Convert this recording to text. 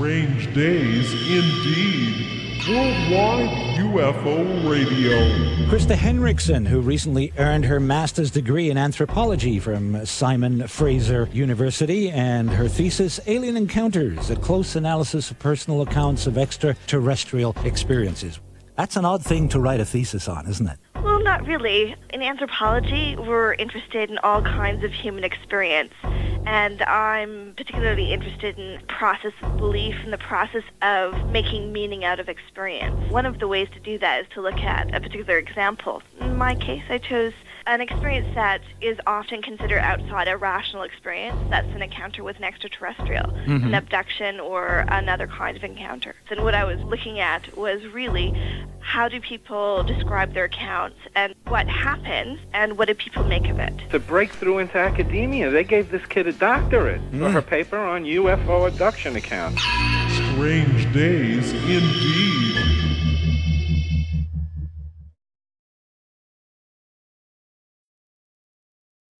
Strange days indeed. Worldwide UFO Radio. Krista Henriksen, who recently earned her master's degree in anthropology from Simon Fraser University, and her thesis, Alien Encounters, a close analysis of personal accounts of extraterrestrial experiences. That's an odd thing to write a thesis on, isn't it? Well, not really. In anthropology, we're interested in all kinds of human experience. And I'm particularly interested in the process of belief and the process of making meaning out of experience. One of the ways to do that is to look at a particular example. In my case, I chose an experience that is often considered outside a rational experience. That's an encounter with an extraterrestrial, an abduction or another kind of encounter. And what I was looking at was really how do people describe their accounts and what happens and what do people make of it. The breakthrough into academia. They gave this kid a doctorate for her paper on UFO abduction accounts. Strange days indeed.